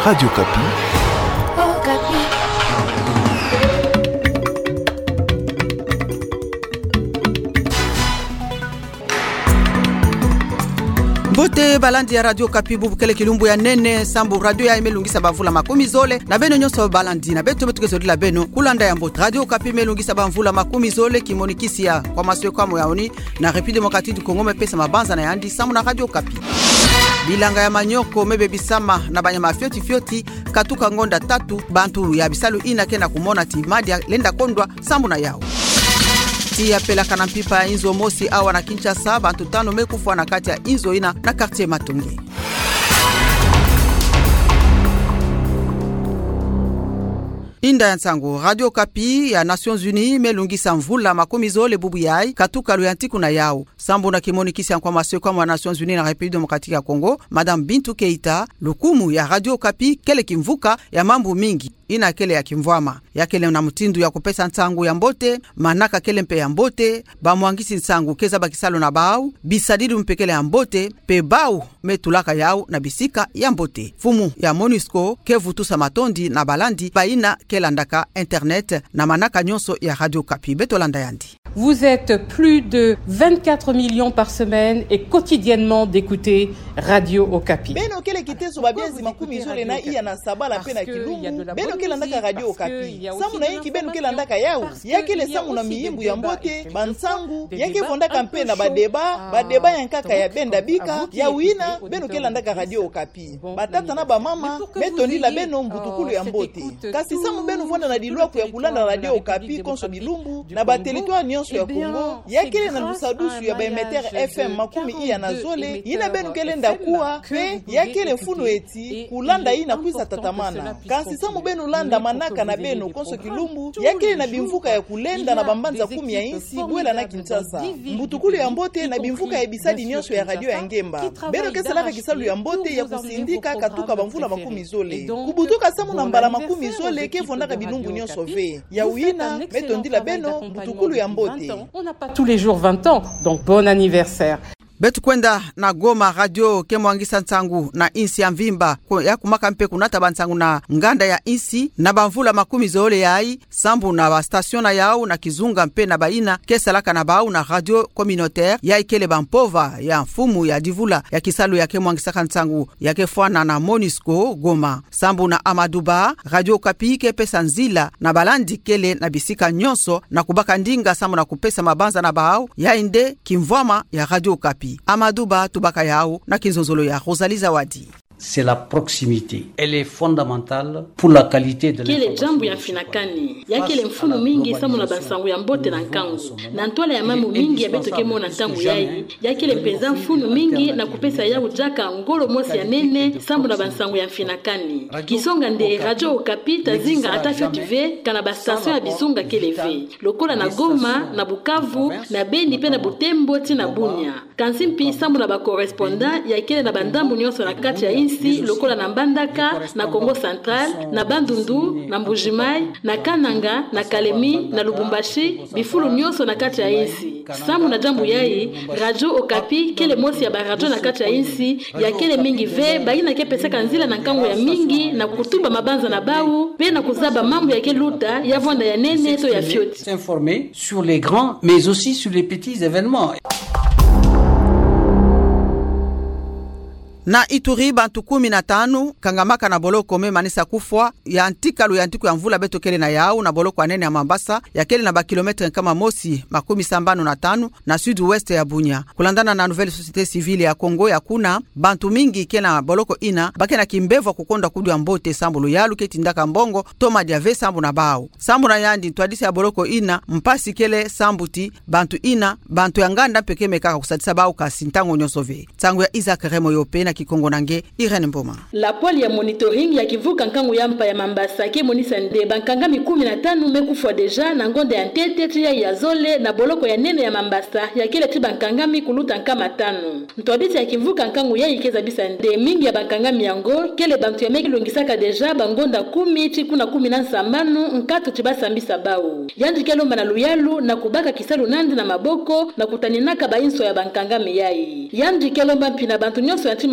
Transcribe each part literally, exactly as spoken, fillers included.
Radio Kapi. Oh, Kapi. Mbote balandi ya Radio Kapi bubu kele kilumbu ya nene sambu radio ya imelungisa bavula makumi zole na beno nyonso balandi na beto metukezo dila beno kulanda ya mbote Radio Kapi melungisa bavula makumi zole kimonikisi ya kwa maswe kwa moyaoni na République démocratique du Congo mepesa mabanza na yandi samu na Radio Kapi. Bilanga ya manyoko mebe bisama na banyama fioti fioti katuka ngonda tatu bantu ya bisalu ina kena kumona timadia lenda kondwa sambu na yao. Tia pela kana mpipa inzo mosi awa na Kinshasa bantu tano mekufa na kati ya inzo ina na quartier Matonge. Inda ya nsango Radio Kapi ya Nations Unies melungisa mvula makumi zole bubu yai katuka luyantiku na yao sambu na kimonikisi ya kwa maswe kwa mwa Nations Unies na République démocratique ya Congo Madame Bintou Keita lukumu ya Radio Kapi kele kimvuka ya mambu mingi ina kele ya kimvwama ya kele na mtindu ya kupesa nsangu ya mbote manaka kele mpe ya mbote ba mwangisi nsangu keza bakisalo na bau bisadidi mpekele ya mbote pe bau metulaka yao na bisika ya mbote fumu ya MONUSCO kevutusa matondi na balandi baina kelandaka internet na manaka nyonso ya Radio Kapi betolanda yandi. Vous êtes plus de vingt-quatre millions par semaine et quotidiennement d'écouter Radio Okapi. Beno kele kiteso babienzi makumi zole na iya na sabala pena kilumbu. Beno kele ndaka Radio Okapi. Samu na yiki beno kele ndaka yao. Yakele samu na miyimbu ya mbote, bansangu, yake fondaka mpe na badeba, badeba ya nkaka ya benda bika, ya uina, beno kele ndaka Radio Okapi. Batata na ba mama, metoni la beno mbutukulu ya mbote. Kasi samu beno fonda na dilwa ku ya kulanda Radio Okapi konso bilumbu, na ba territoire nyonso ya Kongo, yakele na lusadusu ya baemeter F M makumi iya na zole, ina benu kele ndakuwa, pe yakele funu eti, kulanda ina kuisa tatamana. Kansi samu benu landa manaka na benu konso kilumbu, yakele na bimvuka ya kulenda na bambanza kumi ya insi, buela na Kinshasa. Mbutukulu ya mbote na bimvuka ya bisadi nyonso ya radio ya ngemba. Beno kesalaka kisalu ya mbote ya kusindika katuka bamvula makumi zole. Kubutuka samu na mbala makumi zole ke fondaka bilumbu nyonso ve. Ya uina, metondila beno, mbutukulu ya mbote. On n'a pas tous les jours vingt ans, donc bon anniversaire. Betu kwenda na Goma radio kemwangisa nsangu na insi ya mvimba ya kumaka mpe kunata bansangu na nganda ya insi na bamvula makumi zole yai sambu na ba station na yao na kizunga mpe na baina kesalaka na bau na radio communautaire ya ikele bampova ya mfumu ya divula ya kisalu ya kemwangisa nsangu ya kefwana na MONUSCO Goma sambu na Amaduba Radio Kapi ke pesa nzila na balandi kele na bisika nyonso na kubaka ndinga sambu na kupesa mabanza na bau ya inde kimvwama ya Radio Kapi. Amadouba tubaka yao na kinzonzolo ya Rosalie Zawadi. C'est la proximité. Elle est fondamentale pour la qualité de l'information. Kile jambu ya finakani. Yakele mfunu mingi samu na bansangu ya mbote na nkangu. Na ntwala ya mamu mingi ya beto kemo na ntangu yai. Yakele mpenza mfunu mingi na kupesa yao jaka ngolo mosi ya nene samu na bansangu ya finakani. Kisonga nde Radio Okapi tazinga atafio tive kana bastation ya bisunga keleve. Lokola na Goma, na Bukavu, na Beni pe na Butembo ti na Bunya. Kansimpi samu na ba correspondant yakele na bandambu nyonso na kati ya insi lokola na Mbandaka, na Congo Central, na Bandundu, na Mbujimai, na Kananga, na Kalemi, na Lubumbashi, bifulu nyonso na kati ya insi. Samu na jambu yai, Radio Okapi, kele mosi ya barajo na kati ya insi, ya kele mingi ve, baina ke pesaka nzila na nkango ya mingi, na kutuba mabanza na bau, pe na kuzaba mambo ya ke luta, ya vonda ya nene to ya fioti. S'informer sur les grands, mais aussi sur les petits événements. Na Ituri bantu kumi na tano kangamaka na boloko me manisa kufwa ya antika lu ya antiku ya mvula beto kele na yao na boloko anene ya Mambasa ya kele na ba kilometre kama mosi makumi sambano na tano na sud-ouest ya Bunya. Kulandana na Nouvelle Société Civile ya Kongo ya kuna bantu mingi kena boloko ina bake na kimbevo kukonda kudu ya mbote sambu yalu ketindaka mbongo toma diave sambu na bao. Sambu na yandi twadisi ya boloko ina mpasi kele sambuti bantu ina bantu ya nganda peke mekaka kusadisa bao kasi ntango nyosove. Tangu ya Isaac Remo yope na Kikongo nange Irene Mboma. La pole ya monitoring ya kivuka nkangu ya mpa ya Mambasa ke monisa nde bankanga mikumi na tano mekufwa deja na ngonde ya ntete tia ya zole na boloko ya nene ya Mambasa ya kile ti bankanga mikuluta nkama tano. Ntwabiti ya kivuka nkangu ya ikeza bisa nde mingi ya bankanga miyango kele bantu ya meki longisaka deja bangonda kumi ti kuna kumi na sambano nkatu tibasambisa bao. Yandi kelomba na luyalu na kubaka kisalu nandi na maboko na kutaninaka bainso ya bankanga miyai. Yandi kelomba mpina bantu nyonso ya tima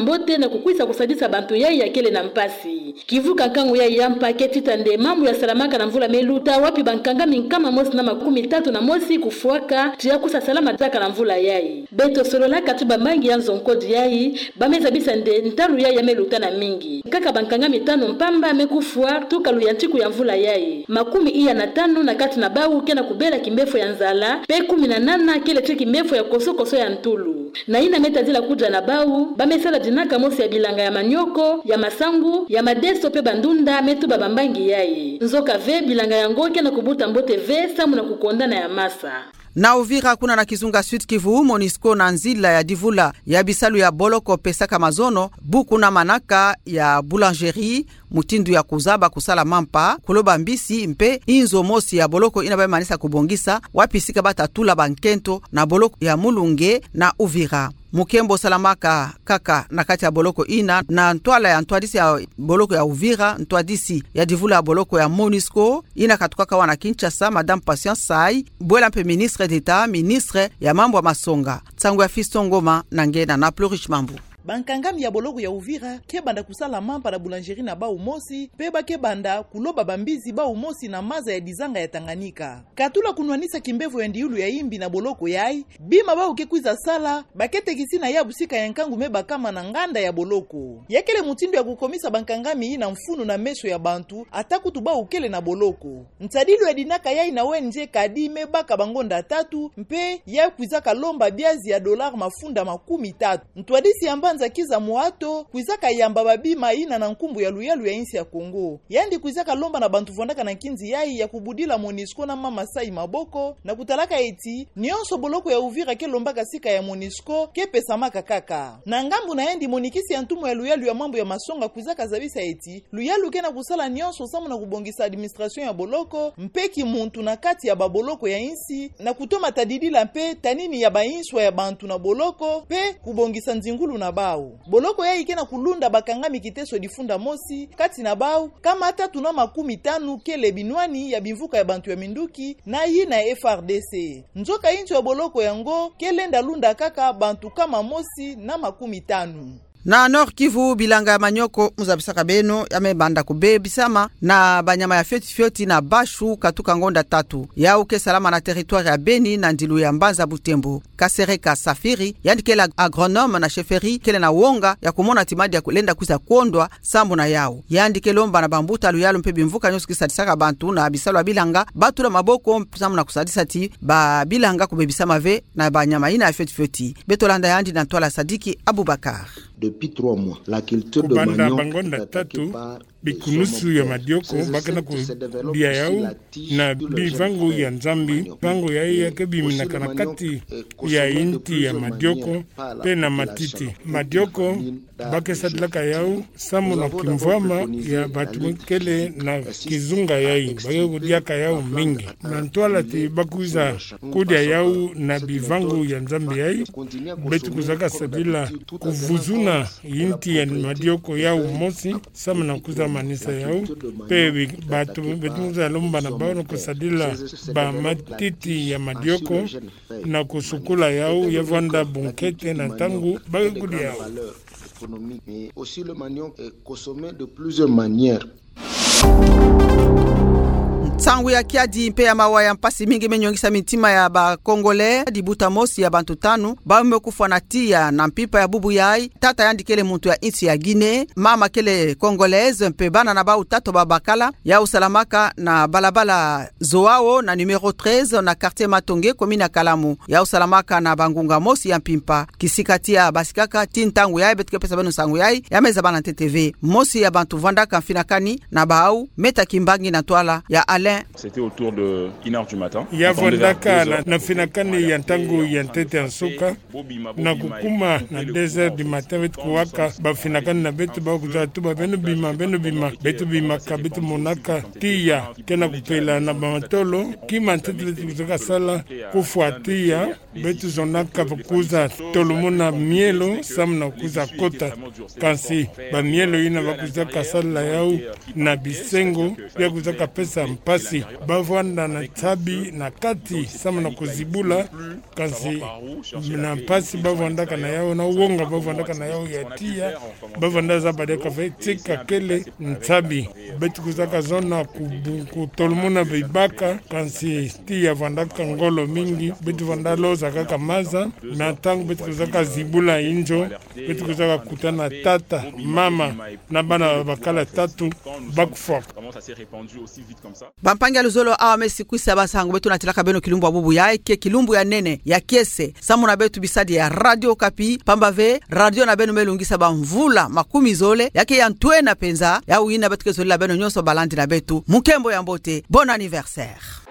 mbote na kukwisa kusadisa bantu yai ya kele na mpasi. Kivuka kangu yai ya mpaketi tande mambo ya salamaka na mvula meluta wapi bankanga minkama mosi na makumi tatu na mosi kufuaka tia kusa salama taka na mvula yai. Beto solola katuba mangi ya nzonkodi yai bameza bisa nde ntalu yai ya meluta na mingi. Kaka bankanga mitano mpamba mekufua tuka luyantiku ya mvula yai. Makumi iya na tano na kati na bau kena kubela kimbefo ya nzala pe kumi na nana kele cheki mbefo ya koso koso ya ntulu. Na ina meta zila kuja na bau bamesala dinaka mosi ya bilanga ya manyoko ya masangu ya madeso pe bandunda metu babambangi yai. Nzoka ve bilanga ya ngoke na kubuta mbote ve samu na kukondana ya masa. Na Uvira kuna na Kizunga Sud Kivu, Monisco na nzila ya divula ya bisalu ya boloko pesaka mazono, buku na manaka ya boulangerie, mutindu ya kuzaba kusala mampa, kuloba mbisi mpe inzo mosi ya boloko inabaye manisa kubongisa, wapisika batatula bankento na boloko ya Mulunge na Uvira. Mukembo salamaka kaka na kati ya boloko ina na ntwala ya ntwadisi ya boloko ya Uvira, ntwadisi ya divula ya boloko ya Monisco ina katukaka wana Kinshasa, Madame Patience Sai, bwela mpe ministre d'Etat, ministre ya mambo ya masonga. Tsangu ya Fiston Ngoma na ngena na Plurish Mambu. Bankangami ya boloko ya Uvira kebanda kusala mampa na boulangerie na bau mosi peba kebanda kuloba bambizi bau mosi na maza ya dizanga ya Tanganyika. Katula kunwanisa kimbevo ya ndiulu ya imbi na boloko yai bima bau kekwiza sala bakete kisina ya busika ya nkangu meba kama na nganda ya boloko. Yakele mutindo ya kukomisa bankangami ina mfunu na meso ya bantu ataku tuba ukele na boloko. Ntadilu ya dinaka yai na wenje kadi meba kabangonda tatu mpe ya kwiza kalomba biazi ya dolar mafunda makumi tatu. Ntwadisi yamba nza kiza muato kuizaka yamba babima ina na nkumbu ya luyalu ya insi ya Kongo. Yandi kuizaka lomba na bantu vondaka na kinzi yai ya kubudila Monisco na mama sai maboko na kutalaka eti nionso boloko ya Uvira ke lomba kasika ya Monisco ke pesa maka kaka. Na ngambu na yendi monikisi ya ntumu ya luyalu ya mambo ya masonga kuizaka zabisa eti luyalu ke na kusala nionso samu na kubongisa administration ya boloko mpeki muntu na kati ya baboloko ya insi na kutoma tadidila mpe tanini ya bainswa ya bantu na boloko pe kubongisa nzingulu na bau. Boloko ya ikena kulunda bakangami kiteso difunda mosi kati na bau kama hata tuna makumi tanu kele binwani ya bivuka ya bantu ya minduki na yi na F R D C. Njoka incho ya boloko yango kelenda lunda kaka bantu kama mosi na makumi tanu. Na Nord Kivu bilanga ya manyoko muzabisaka beno yamebanda kubebisama na banyama ya fioti fioti na bashu katuka ngonda tatu ya uke salama na territoire ya Beni na ndilu ya Mbanza Butembo. Kasereka Safiri yandikela agronome na cheferi kele na wonga ya kumona timadi ya kulenda kuza kuondwa sambo na yao yandikelomba na bambuta luyalo mpe bimvuka nyosu kisadisaka bantu na bisalo wa bilanga batu la maboko sambo na kusadisa ti ba bilanga kubebisama ve na banyama ina ya fioti fioti. Betolanda yandi na Ntwala Sadiki Abubakar. Depuis trois mois, la culture de manioc est attaquée par bikunusu ya madioko bakana kudia yao na bivangu ya nzambi vangu ya iya kebimina kanakati ya inti ya madioko pe na matiti madioko bake sadlaka yao samu na kimvama ya batumikele na kizunga yai bake kudiaka yao mingi na Ntwala ti bakuza kudia yao na bivangu ya nzambi yai betu kuzaka sabila kuvuzuna inti ya madioko yao mosi samu na kuza manisa yao pe batu betu za lomba na bao na kusadila ba matiti ya madioko na kusukula yao ya vanda bunkete na tangu bake kudia yao. Mais aussi le manioc est consommé de plusieurs manières. Tsangu ya kiadi mpe ya mawa ya mpasi mingi menyongisa mitima ya ba Kongole dibuta mosi ya bantu tanu ba mmekufa na tia na mpipa ya bubu yai tata yandikele muntu ya insi ya Guinea mama kele Congolaise mpe bana na ba utato ba bakala ya usalamaka na balabala Zoao na numero treize na quartier Matonge komina Kalamu ya usalamaka na bangunga mosi ya mpimpa kisikatia basikaka tintangu yai betuke pesa banu sangu yai ya meza bana T T V mosi ya bantu vandaka finakani na baau meta kimbangi na Twala ya Alain. C'était autour de une heure du matin. Ya vondaka na, na finakani ya ntangu ya ntete ansuka na kukuma na deux heures du matin betu kuwaka ba finakani na betu ba kuzatu ba benu bima benu bima betu bima ka betu monaka tia kena kupela na bamatolo kima ntete betu kuzaka sala kufuatia betu zonaka bakuza tolomona mielo samna kuza kota kansi ba mielo ina bakuza kasala yao na bisengo ya kuza kapesa mpasi bavanda na tabi na kati samna kuzibula kansi na mpasi bavanda kana yao na uonga bavanda kana yao yatia bavanda za badeka vetika kele ntabi betu kuza kazona kutolomona bibaka kansi tia vanda kangolo mingi betu vanda loza kaka maza na tangu betu kuzaka zibula injo betu kuzaka kutana tata mama na bana bakala tatu bakfok Bampanga luzolo awa mesi kuisa basangu betu natilaka beno kilumbu abubu ya eke kilumbu ya nene ya kiese samu na betu bisadi ya Radio Kapi pambave radio na beno melungisa bamvula makumi zole yake ya ntue na penza ya uina betu kezoli la beno nyonso balandi na betu mukembo ya mbote bon anniversaire.